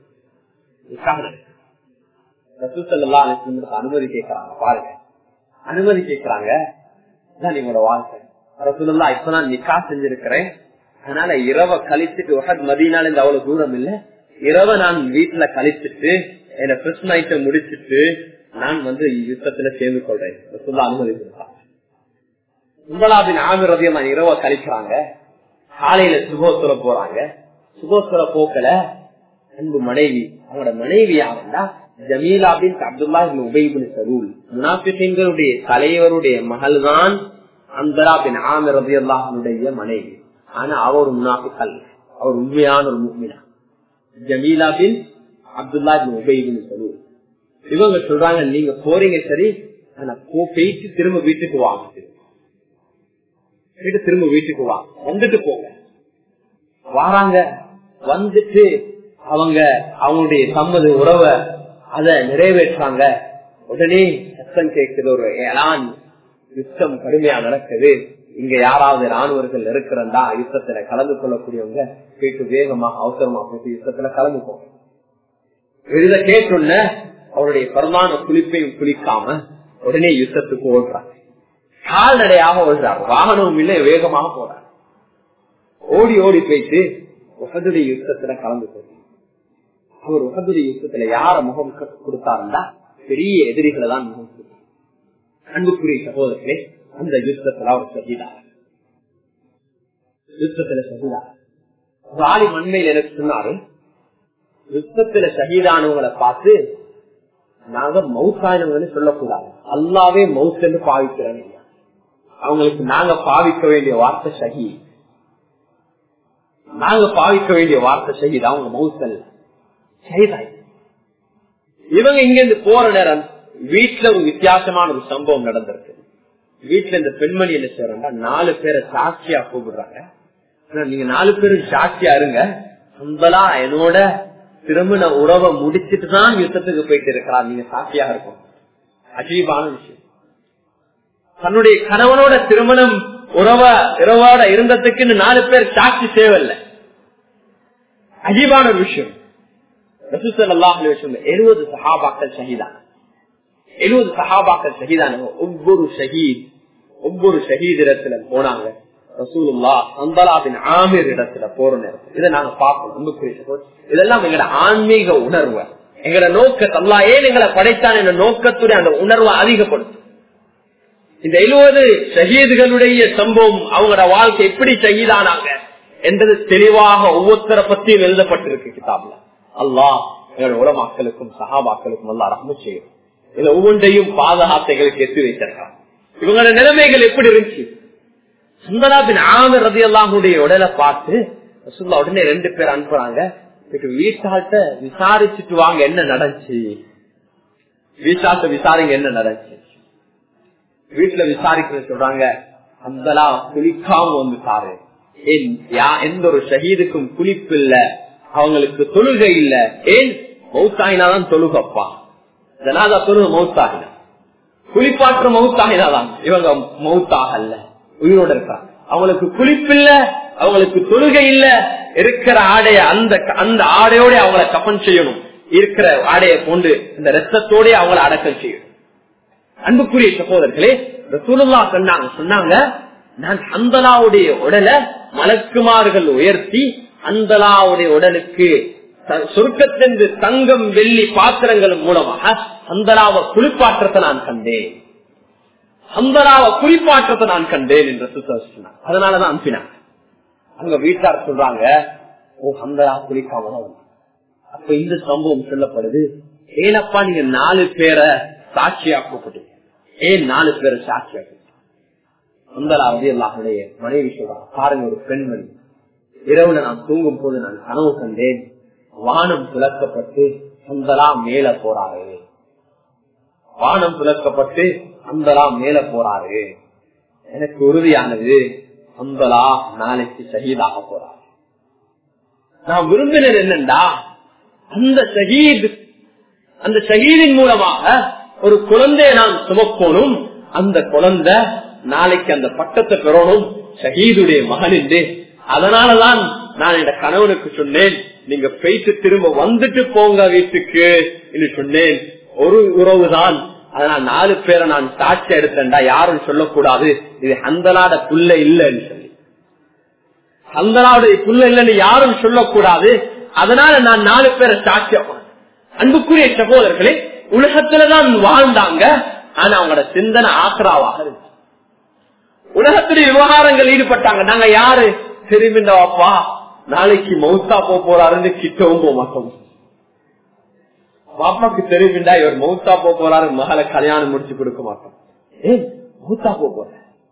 ரசூல் ஸல்லல்லாஹு அலைஹி வஸல்லம் அனுமதி கேட்கிறாங்க. பாருங்க, அனுமதி கேட்கிறாங்க. நீங்களோட வாழ்க்கை ரசூலுல்லாஹ் இப்ப நான் நிக்கா செஞ்சிருக்கிறேன், அதனால இரவ கழிச்சுட்டு, உஹத் மதீனால இருந்து அவ்வளவு தூரம் இல்ல, இரவ நான் வீட்டுல கழிச்சுட்டு என்ன பிரச்சனை ஐட்டம் முடிச்சுட்டு நான் வந்து யுத்தத்துல சேர்ந்து கொள்றேன். ரசூலுல்லாஹ் அனுமதி கொடுத்தாங்க. உங்களாவின் ஆமிர் ரலியல்லாஹு இரவ கழிக்கிறாங்க. காலையில சுபோசர போறாங்க. சுபோசர போக்கல அன்பு மனைவி, அவங்களோட மனைவி யாருன்னா ஜமீலா பின் அப்துல்லா இப்னு உபை இப்னு சலூல், முனாஃபிகீன்களுடைய தலைவருடைய மகள் தான் அந்தரா பின் ஆமிர் ரலியல்லாஹு அன்ஹுடைய மனைவி. ஆனா அவர் முனாஃபிக் அல்ல, அவர் உண்மையான ஒரு முஃமினா. ஜமீலா பின் அப்துல்லா இப்னு உபை இப்னு சலூல். இவங்க சொல்றாங்க, நீங்க போறீங்க சரி, ஆனா போயிட்டு திரும்ப வீட்டுக்கு வாங்க, வீட்டு திரும்ப வீட்டுக்கு வாங்க, வந்துட்டு போங்க. வாராங்க, வந்துட்டு அவங்க அவங்களுடைய சம்மத உறவை அத நிறைவேற்றாங்க. உடனே சத்தம் கேட்குது, ஒரு ஏலான், யுத்தம் கடுமையா நடக்குது, இங்க யாராவது ராணுவர்கள் இருக்கிறதா யுத்தத்துல கலந்து கொள்ளக்கூடியவங்க போயிட்டு வேகமாக அவசரமா போயிட்டு யுத்தத்துல கலந்து போங்க. இத கேட்டுள்ள அவருடைய பரமான குளிப்பையும் குளிக்காம உடனே யுத்தத்துக்கு ஓடுறாங்க. கால்நடையாக ஓடுறாங்க, வாகனமும் இல்லை, வேகமாக போறாங்க. ஓடி ஓடி போயிட்டு உஹதுடைய யுத்தத்துல கலந்து போறாங்க. அவர் உஹதுடைய யுத்தத்துல யார முகம் கொடுத்தாருன்னா பெரிய எதிரிகளை தான் முகம் கொடுத்தார். அன்புக்குரிய சகோதரர்களே, அந்த யுத்தத்துல அவர் சகிதார். யுத்தத்துல சகிதார். வாலி மண்மையில் எனக்கு சொன்னாரு, யுத்தத்துல ஷஹீதானவங்களை பார்த்து நாங்க மவுத்தானவங்க சொல்லக்கூடாது, அல்லாவே மவுத் பாவிக்கிறோம். அவங்களுக்கு நாங்க பாவிக்க வேண்டிய வார்த்தை ஷஹீத், நாங்க பாவிக்க வேண்டிய வார்த்தை ஷஹீத், அவங்க மவுத்தல் ஷஹீதாய். இவங்க இங்க இருந்து போற நேரம் வீட்டுல ஒரு வித்தியாசமான ஒரு சம்பவம் நடந்திருக்கு. வீட்டுல இந்த பெண்மணி என்ன செய்யறாங்க, நாலு பேரை சாட்சியா கூப்பிடுறாங்க. நீங்க நாலு பேரும் சாட்சியா இருங்க, நம்மளா என்னோட திருமண உறவை முடிச்சுட்டு தான் யுத்தத்துக்கு போயிட்டு இருக்கிறார், நீங்க சாட்சியாக இருக்கும். அஜீபான விஷயம். தன்னுடைய கணவனோட திருமணம் உறவ இரவோட இருந்ததுக்கு நாலு பேர் சாட்சி தேவையில்லை. அஜீபான ஒரு விஷயம். ரசூல் ஸல்லல்லாஹு அலைஹி வஸல்லம் எழுபது சஹாபாக்கள் ஷஹீதான, எழுபது சஹாபாக்கள் ஷஹீதான. ஒவ்வொரு ஷஹீத் ஒவ்வொரு ஷஹீத் இடத்துல போனாங்க. ரசூலுல்லாஹ் ஹந்தலா பின் ஆமிர் இடத்துல போற நேரம் இதை நாங்க பார்க்கணும். இதெல்லாம் எங்களோட ஆன்மீக உணர்வு, எங்களோட நோக்கத்தை அல்லாஹ் ஏன் எங்களை படைத்தான் என்ற நோக்கத்துடைய அந்த உணர்வை அதிகப்படுத்தும். இந்த எழுபது ஷஹீதுகளுடைய சம்பவம், அவங்களோட வாழ்க்கை எப்படி ஷஹீதானாங்க என்றது தெளிவாக ஒவ்வொருத்தரை பத்தியும் எழுதப்பட்டிருக்கு கிதாப்ல. அல்லாஹ் எங்களோட உலமாக்களுக்கும் சஹாபாக்களுக்கும் அல்லாஹ் ரஹ்மத் செய்யும். இதை ஒவ்வொன்றையும் பாதுகாத்தைகளுக்கு எத்தி வைத்திருக்காங்க. இவங்களோட நிலைமைகள் எப்படி இருந்துச்சு? சுந்தரா பின் ஆமிர் ரலியல்லாஹுடைய உடலை பார்த்து ரசூலுல்லாஹ் உடனே ரெண்டு பேர் அனுப்புறாங்க, வீட்டாட்ட விசாரிச்சுட்டு வாங்க என்ன நடந்துச்சு, வீட்டாட்ட விசாரிங்க என்ன நடந்துச்சு. வீட்டுல விசாரிக்கிற சொல்றாங்க, அந்தலா குளிக்காம வந்து சாரு, எந்த ஒரு ஷஹீதுக்கும் குளிப்பு இல்ல, அவங்களுக்கு தொழுகை இல்ல. ஏன் மௌத்தாயினாதான் தொழுகப்பா, ஜனாதா தொழுக மௌத்தாகின, குளிப்பாற்ற மௌத்தாகினாதான் இவங்க மௌத்தாகல்ல, உயிரோட இருக்காங்க. அவங்களுக்கு குளிப்பில்ல, அவங்களுக்கு தொழுகை இல்ல, இருக்கிற ஆடைய அந்த அந்த ஆடையோட அவங்களை கப்பன் செய்யணும், இருக்கிற ஆடையை கொண்டு இந்த ரத்தத்தோட அவங்களை அடக்கம் செய்யணும். அன்புக்குரிய சகோதரர்களே, ரசூலுல்லாஹ் சொன்னாங்க சொன்னாங்க நான் ஹந்தலாவுடைய உடலை மலக்குமார்கள் உயர்த்தி ஹந்தலாவுடைய உடலுக்கு சொர்க்கத்திலிருந்து தங்கம் வெள்ளி பாத்திரங்கள் மூலமாக ஹந்தலாவை குளிப்பாற்றத்தை நான் கண்டேன். ஹந்தலாவை குறிப்பாற்றத்தை நான் கண்டேன் என்று சொன்னார். அதனாலதான் அனுப்பினாங்க. அங்க வீட்டார் சொல்றாங்க, ஓ ஹந்தலா குளிக்காம தான். அப்ப இந்த சம்பவம் சொல்லப்படுது, ஏனப்பா நீங்க நாலு பேரை சாட்சியா கூப்பிட்டீங்க, ஏன் நாலு பேரை சாட்சியா கூப்பிட்டீங்க? ஹந்தலா வந்து எல்லாருடைய மனைவி சொல்றாங்க, பாருங்க ஒரு பெண்மணி, இரவுல நான் தூங்கும் போது நான் கனவு கண்டேன், வானம் துலக்கப்பட்டு ஹந்தலா மேல போறாரு, வானம் துலக்கப்பட்டு ஹந்தலா மேல போறாரு. எனக்கு உறுதியானது ஹந்தலா நாளைக்கு ஷஹீதாக போறாரு. நான் விரும்பினது என்னண்டா, அந்த ஷஹீத் அந்த ஷஹீதின் மூலமாக ஒரு குழந்தையை நான் சுமக்கணும், அந்த குழந்தை நாளைக்கு அந்த பட்டத்தை பெறணும், ஷஹீதுடைய மகன் என்று. அதனாலதான் நான் என் கணவனுக்கு சொன்னேன், நீங்க போயிட்டு திரும்ப வந்துட்டு போங்க வீட்டுக்கு என்று சொன்னேன். ஒரு உறவுதான், அதனால நாலு பேரை நான் சாட்சி எடுத்தேன்டா, யாரும் சொல்லக்கூடாது இது ஹந்தலாட புள்ள இல்லைன்னு சொல்லி, ஹந்தலாவுடைய புள்ள இல்லைன்னு யாரும் சொல்லக்கூடாது. அதனால நான் நாலு பேரை சாட்சி. அன்புக்குரிய சகோதரர்களே, உலகத்துலதான் வாழ்ந்தாங்க, ஆனா அவங்களோட சிந்தனை ஆக்ராவாக இருக்கு. உலகத்துடைய விவகாரங்கள் ஈடுபட்டாங்க. நாங்க யாரு தெரியுமின்றப்பா, நாளைக்கு மௌத்தா போறாருன்னு கிட்டவும் போக மாட்டோம். பாப்பாக்கு தெரியுமிண்டா இவர் மௌத்தா போறாரு, மகளை கல்யாணம் முடிச்சு கொடுக்க மாட்டோம். ஏன் மௌத்தா போற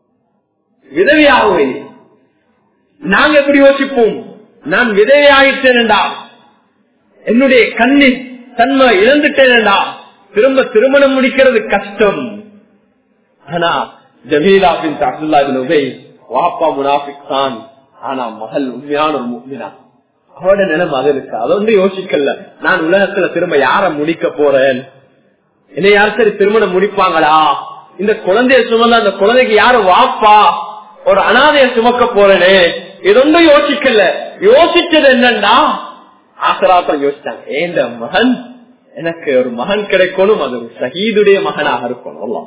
விதவையாகவே நாங்க எப்படி யோசிப்போம், நான் விதவையாயிட்டேன்டா, என்னுடைய கண்ணின் தன்மை இழந்துட்டேன்டா, திரும்ப திருமணம் முடிக்கிறது கஷ்டம். ஆனா ஜமீலா பின் அப்துல்லா பின் உபை வாப்பா முனாஃபிக் தான், ஆனா மகள் உண்மையான ஒரு முஃமினா. அவரோட நிலைமை அது இருக்கு. அதை வந்து யோசிக்கல, நான் உலகத்துல திரும்ப யார முடிக்க போறேன், என்னை யாரும் சரி திருமணம் முடிப்பாங்களா, இந்த குழந்தைய சுமந்த அந்த குழந்தைக்கு யாரு வாப்பா, ஒரு அனாதைய சுமக்க போறேனே, இதொன்றும் யோசிக்கல. யோசிச்சது என்னண்டா ஆசராத்தான் யோசிச்சாங்க, ஏந்த மகன் எனக்கு ஒரு மகன் கிடைக்கணும், அது ஒரு ஷஹீதுடைய மகனாக இருக்கணும்,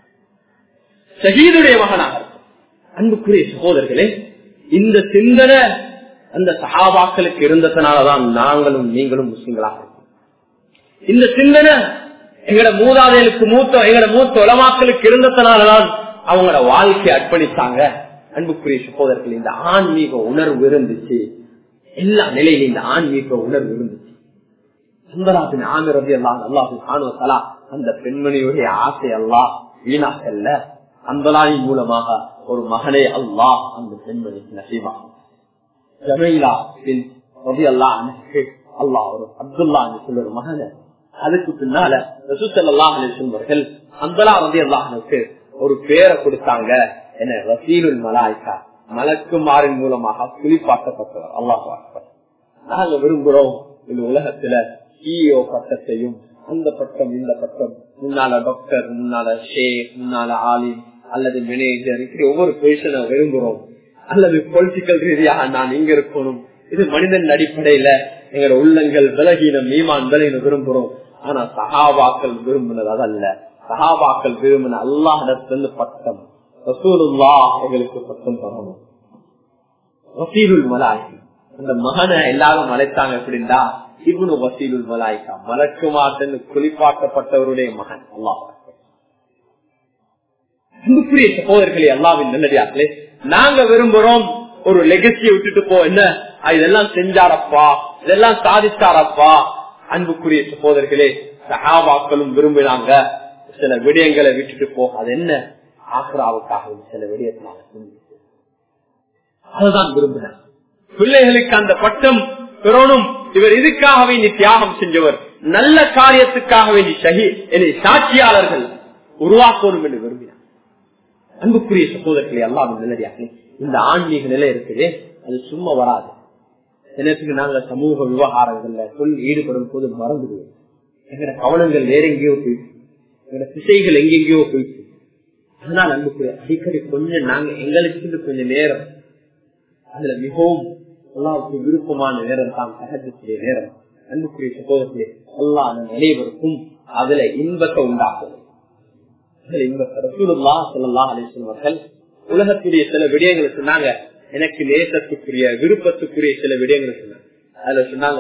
ஷஹீதுடைய மகனாக இருக்கும். அன்புக்குரிய சகோதரர்களே, இந்த சிந்தனை அந்த சஹாபாக்களுக்கு இருந்ததுனாலதான் நாங்களும் நீங்களும் முஸ்லிம்களாக இருக்கோம். இந்த சிந்தனை எங்கட மூதாதைகளுக்கு மூத்த எங்கட மூத்த உலமாக்களுக்கு இருந்ததுனாலதான் அவங்களோட வாழ்க்கையை அர்ப்பணித்தாங்க. அன்புக்குரிய சகோதரர்கள், இந்த ஆன்மீக உணர்வு இருந்துச்சு, எல்லா நிலையிலும் இந்த ஆன்மீக உணர்வு இருந்துச்சு. சுந்தராபின் ஆமிர் ரலியல்லாஹு அல்லாஹு சுப்ஹானஹு வ தஆலா அந்த பெண்மணியுடைய ஆசை அல்லாஹ் வீணாக்கல்ல, அந்தலாயின் மூலமாக ஒரு மகனை அல்லாஹ் அந்த பெண்மணிக்கு நசீபாகும். ஜமீலா பின் ரலியல்லாஹு அன்ஹு அல்லாஹ் ஒரு அப்துல்லா என்று சொல்ற மகனை, அதுக்கு பின்னால ரசூல் ஸல்லல்லாஹு அலைஹி வஸல்லம் அவர்கள் அந்தலா ரலியல்லாஹு அன்ஹுக்கு ஒரு பேரை கொடுத்தாங்க, என்ன ரசீலுல் மலாயிகா, மலக்குமாரின் மூலமாக குளிப்பாட்டப்பட்டவர். அல்லாஹ் அக்பர். நாங்க விரும்புறோம் இந்த உலகத்துல சிஇஓ பட்டத்தையும், அந்த பட்டம் இந்த பட்டம், முன்னால டாக்டர், முன்னால ஷேக், முன்னால ஆலிம் அல்லது மேனேஜர், இப்படி ஒவ்வொரு பொசிஷனை விரும்புறோம். அல்லது பொலிட்டிக்கல் ரீதியாக நான் இங்க இருக்கணும், இது மனிதன் அடிப்படையில எங்களோட உள்ளங்கள் விலகீனம் ஈமான் விலகின விரும்புறோம். ஆனா சஹாபாக்கள் விரும்பினது அதல்ல. சஹாபாக்கள் விரும்பின அல்லாஹிடத்திலிருந்து பட்டம், ரசூலுல்லாஹ் எங்களுக்கு பட்டம் தரணும். வசீலுல் மலாயிகா, அந்த மகனை எல்லாரும் அழைத்தாங்க. எப்படின்னா இப்னு வசீலுல் மலாயிகா, மலக்குமார்ன்னு குளிப்பாட்டப்பட்டவருடைய மகன். அல்லாஹ் அன்புக்குரிய சகோதரர்களே, அல்லாஹ்வின் நல்லடியார்களே, நாங்க விரும்புறோம் ஒரு லெகசியை விட்டுட்டு போ, என்ன இதெல்லாம் செஞ்சாரப்பா, இதெல்லாம் சாதிச்சாரப்பா. அன்புக்குரிய சகோதரர்களே, சஹாபாக்களும் விரும்பினாங்க சில விடயங்களை விட்டுட்டு போ, அது என்ன ஆக்ராவுக்காக சில விடயத்தினால அதுதான் விரும்பினார். பிள்ளைகளுக்கு அந்த பட்டம் பெறணும், இவர் இதுக்காக வேண்டி தியாகம் செஞ்சவர், நல்ல காரியத்துக்காக வேண்டி ஷஹீ சாட்சியாளர்கள் உருவாக்கணும் என்று விரும்பினார். அன்புக்குரிய சகோதரர்களே, அல்லாஹ்வின் நல்லடியார்களே, இந்த ஆன்மீக நிலை இருக்குது, அது சும்மா வராது. எனக்கு நாங்க சமூக விவகாரங்கள்ல சொல் ஈடுபடும் போது மறந்துடுவோம். எங்கட கவனங்கள் வேற எங்கேயோ போயிட்டு, எங்கட திசைகள் எங்கெங்கயோ போயிட்டு. அதனால அன்புக்குரிய அடிக்கடி கொஞ்சம் நாங்க எங்களுக்கு கொஞ்சம் நேரம், அதுல மிகவும் அல்லாஹ்வுக்கு விருப்பமான நேரம் தான் தஹஜ்ஜுடைய நேரம். அன்புக்குரிய சகோதரர்களே, அல்லாஹ் நம் அனைவருக்கும் அதுல இன்பத்தை உண்டாக்குது. ரசூலுல்லாஹ் ஸல்லல்லாஹு அலைஹி வஸல்லம் அவர்கள் உலகத்துடைய சில விடயங்களை சொன்னாங்க, எனக்கு நேசத்துக்குரிய விருப்பத்துக்குரிய சில விடயங்களை சொன்னாங்க. அதுல சொன்னாங்க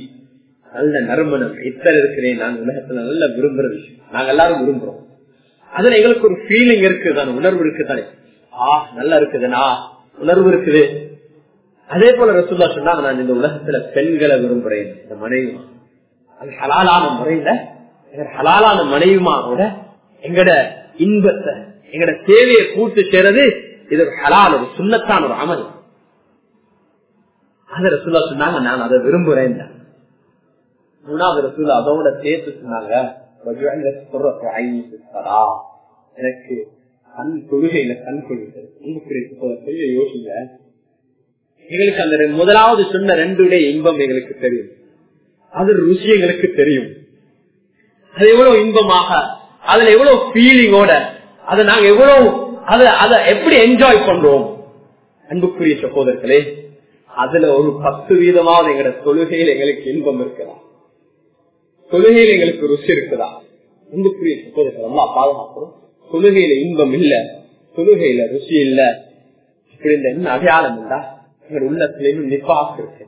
நல்ல நறுமணம் இத்தனை இருக்கிறேன், நான் உலகத்துல நல்ல விரும்புற விஷயம், நாங்க எல்லாரும் விரும்புறோம். அதுல எங்களுக்கு ஒரு ஃபீலிங் இருக்குதானே, உணர்வு இருக்குதானே, ஆ நல்லா இருக்குதுண்ணா உணர்வு இருக்குது. அதே போல ரசூலுல்லாஹ் சொன்னாங்க, நான் இந்த உலகத்துல பெண்களை விரும்புறேன், இந்த மனைவி அது ஹலாலான முறையில ஹலாலான மனைவிமாரோட எங்கட இன்பத்தை எங்கட தேவையை பூர்த்தி செய்யறது இது ஒரு ஹலால், ஒரு சுன்னத்தான ஒரு அமல். அத ரசூலுல்லாஹ் சொன்னாங்க, நான் அதை விரும்புறேன். மூணாவது ரசூலுல்லாஹ் அதோட சேர்த்து சொன்னாங்க, எனக்கு கண் தொழுகையில கண் கொள்கிறது. யோசிங்க, எங்களுக்கு அந்த முதலாவது சொன்ன ரெண்டுடைய இன்பம் எங்களுக்கு தெரியும், அது ருசி எங்களுக்கு தெரியும், அது எவ்வளவு இன்பமாக, அதுல எவ்வளவு ஃபீலிங்கோட அதை நாங்க எவ்வளவு அதை அதை எப்படி என்ஜாய் பண்றோம். அன்புக்குரிய சகோதரர்களே, அதுல ஒரு பத்து வீதமாவது எங்களோட தொழுகையில் எங்களுக்கு இன்பம் இருக்குதா, தொழுகையில் எங்களுக்கு ருசி இருக்குதா? அன்புக்குரிய சகோதரர்கள் எல்லாம் பாதுகாக்கிறோம். தொழுகையில இன்பம் இல்ல, தொழுகையில ருசி இல்ல, இப்படி இந்த என்ன அடையாளம் இல்ல, எங்களோட உள்ளத்துல இன்னும் நிப்பாக்கு இருக்கு.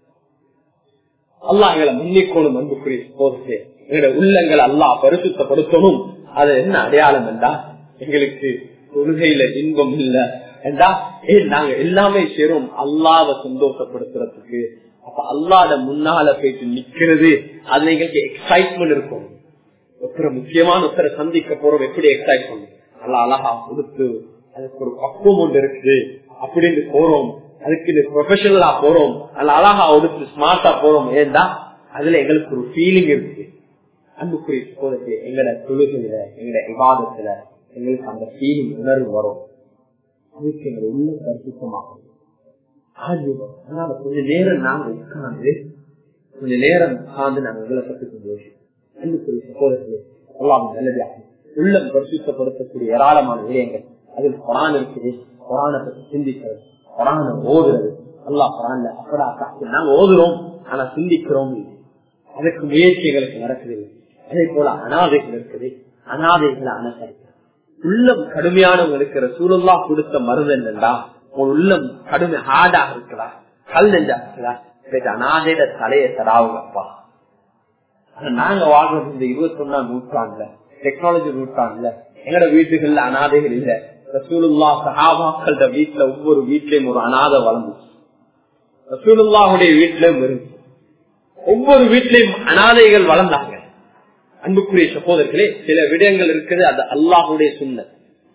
அல்லாஹ் எங்களை முன்னிக்கோணும். அன்புக்குரிய சகோதரர்களே, எங்களோட உள்ளங்களை அல்லாஹ் பரிசுத்தப்படுத்தணும். அது என்ன அடையாளம் என்றா, எங்களுக்கு தொழுகையில இன்பம் இல்ல என்றா, ஏன் நாங்க எல்லாமே சேரும் அல்லாஹ்வை சந்தோஷப்படுத்துறதுக்கு. அப்ப அல்லாஹ்ட முன்னால போயிட்டு நிக்கிறது, அதுல எங்களுக்கு எக்ஸைட்மெண்ட் இருக்கும். ஒருத்தர முக்கியமான ஒருத்தரை சந்திக்க போறோம், எப்படி எக்ஸைட் பண்ணும், நல்லா அழகா கொடுத்து அதுக்கு ஒரு பக்குவம் ஒன்று இருக்குது அப்படின்னு போறோம், அதுக்கு ப்ரொஃபஷனலா போறோம், நல்லா அழகா ஒடுத்து ஸ்மார்ட்டா போறோம். ஏன்டா அதுல எங்களுக்கு ஒரு ஃபீலிங் இருக்கு. அன்புக்குரிய சகோதரர்களே, எங்களோட தொழுகையில எங்களோட இபாதத்துல எங்களுக்கு அந்த ஃபீலிங் உணர்வு வரும். அதுக்கு எங்களை உள்ள பரிசுத்தமாகும். அதனால கொஞ்ச நேரம் நாங்க உட்கார்ந்து கொஞ்ச நேரம் உட்கார்ந்து நாங்க எங்களை பற்றி கொஞ்சம் அன்புக்குரிய சகோதரர்களே, எல்லாம் நல்லதாக உள்ளம் பரிசுத்தப்படுத்தக்கூடிய ஏராளமான விடயங்கள் அதில் குரான் இருக்குது. குரானை பற்றி சிந்திக்கிறது, குரானை ஓதுறது. அல்லாஹ் குரான்ல அப்படா காத்து நாங்க ஓதுறோம், ஆனா சிந்திக்கிறோம், அதுக்கு முயற்சிகளுக்கு நடக்குது. அதே போல அனாதைகள் இருக்குது, அனாதைகளை அனுசரிக்க உள்ளம் கடுமையானவங்களுக்கு ரசூலுல்லாஹ் கொடுத்த மருந்து என்னண்டா, உங்க உள்ளம் கடுமை ஹார்டாக இருக்குதா, கல் நெஞ்சா இருக்குதா, அனாதையிட தலையை தராவுங்கப்பா. நாங்க வாழ்றது இந்த இருபத்தி ஒன்னாம் நூற்றாண்டுல, டெக்னாலஜி நூற்றாண்டுல எங்கட வீட்டுகள்ல அனாதைகள் இல்ல. ரசூலுல்லாஹ் சஹாபாக்களோட வீட்டுல ஒவ்வொரு வீட்லயும் ஒரு அனாதை வளர்ந்துச்சு, ரசூலுல்லாஹுடைய வீட்டிலும் இருந்து ஒவ்வொரு வீட்லயும் அனாதைகள் வளர்ந்தாங்க. அன்புக்குரிய சகோதரர்களே, சில விடயங்கள் இருக்குது அது அல்லாஹுடைய சுன்னத்,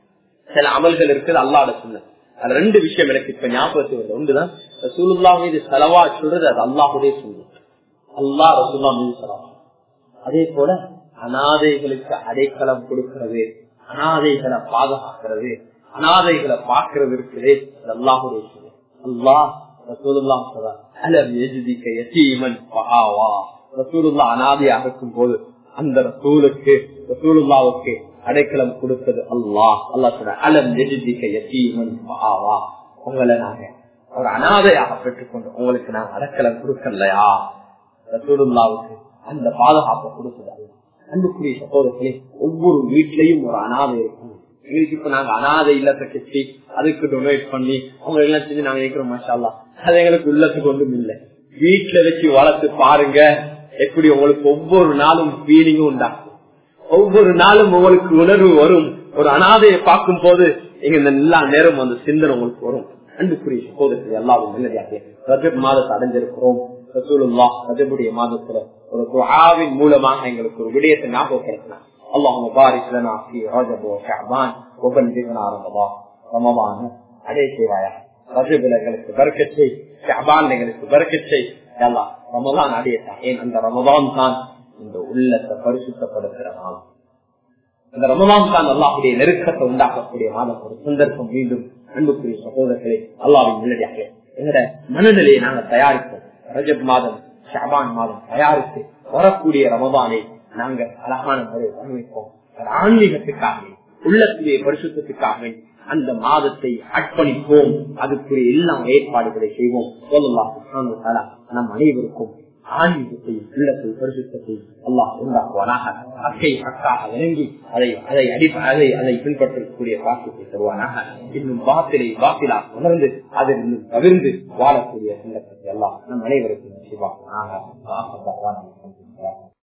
சில அமல்கள் இருக்குது அல்லாஹ்வுடைய சுன்னத். அது ரெண்டு விஷயம் எனக்கு இப்ப ஞாபகத்து வருது. ஒன்றுதான் ரசூலுல்லாஹ் மீது ஸலவா சொல்றது, அது அல்லாஹுடைய சுன்னத், அல்லாஹ் ரசூலுல்லாஹ் மீது ஸலவா. அதே போல அனாதைகளுக்கு அடைக்கலம் கொடுக்கிறது, அனாதைகளை பாதுகாக்கிறது, அனாதைகளை பார்க்கிறது இருக்குது, அது அல்லாஹுடைய சுன்னத். அல்லாஹ் ரசூலுல்லாஹ் சொல்றார், அலம் யஜ்திக யதீமன் ஃபஆவா. ரசூலுல்லாஹ் அனாதையாக இருக்கும் போது அந்த ரசூலுக்கு ரசூலுல்லாஹ்வுக்கு அடைக்கலம் கொடுத்தது அல்லாஹ். அல்லாஹ் சொல்றார், அலம் யஜ்திக யதீமன் ஃபஆவா. உங்களை நாங்க ஒரு அனாதையாக பெற்றுக்கொண்டு உங்களுக்கு நாங்க அடைக்கலம் கொடுக்கலையா? ரசூலுல்லாஹ்வுக்கு அந்த பாதுகாப்பை கொடுத்தது. அன்புக்குரிய சகோதரர்களே, ஒவ்வொரு வீட்லயும் ஒரு அனாதை இருக்கும். எங்களுக்கு இப்ப நாங்க அனாதை இல்லத்தை கட்டி அதுக்கு டொனேட் பண்ணி அவங்க எல்லாம் செஞ்சு நாங்க நினைக்கிறோம், மாஷா அல்லாஹ், அது எங்களுக்கு உள்ளத்துக்கு ஒன்றும் இல்லை. வீட்டுல வச்சு வளர்த்து பாருங்க, எப்படி உங்களுக்கு ஒவ்வொரு நாளும் ஃபீலிங்கும் உண்டாகும், ஒவ்வொரு நாளும் உங்களுக்கு உணர்வு வரும். ஒரு அனாதையை பார்க்கும் போது எங்க இந்த எல்லா நேரம் அந்த சிந்தனை உங்களுக்கு வரும். அன்புக்குரிய சகோதரர்கள் எல்லாரும் நல்லதாக ரஜப் மாதத்தை அடைஞ்சிருக்கிறோம். ரசூலுல்லாஹ் ரஜபுடைய மாதத்துல ஒரு துஆவின் மூலமாக எங்களுக்கு ஒரு விடயத்தை ஞாபகப்படுத்தினார். اللهم بارك لنا في رجب وشعبان وبلغنا رمضان. رمضان அடே செய்வாயா, ரஜபுல எங்களுக்கு பரக்கத் செய், ஷஅபான்ல எங்களுக்கு பரக்கத் செய். யா அல்லாஹ், ரமலான் அடையட்டும். ஏன் அந்த ரமலான் தான் இந்த உள்ளத்தை பரிசுத்தப்படுத்துற மாதம், அந்த ரமலான் தான் அல்லாஹ்வுடைய நெருக்கத்தை உண்டாக்கக்கூடிய மாதம். ஒரு சந்தர்ப்பம் மீண்டும் அன்புக்குரிய சகோதரர்களே, அல்லாஹ்வின் நல்லடியாக எங்கட மனநிலையை நாங்கள் தயாரிப்போம். ரஜப் மாதம் ஷஅபான் மாதம் தயாரித்து வரக்கூடிய ரமலானை நாங்க அழகான முறையை வரவேற்போம். ஆன்மீகத்துக்காக, உள்ளத்துடைய பரிசுத்தத்துக்காக அந்த மாதத்தை அர்ப்பணிப்போம். அதுக்குரிய எல்லா ஏற்பாடுகளை செய்வோம். நம் அனைவருக்கும் ஆன்மீகத்தையும் உள்ளத்தை பரிசுத்தத்தையும் அல்லாஹ் உண்டாக்குவானாக. அக்கை அக்காக விளங்கி அதை அதை அடிப்படை அதை பின்பற்றக்கூடிய காரணத்தை தருவானாக. இன்னும் வாத்திலை வாத்திலா உணர்ந்து அதில் இன்னும் தவிர்ந்து வாழக்கூடிய சந்தர்ப்பத்தை எல்லாம் நம் அனைவருக்கும் செய்வானாக.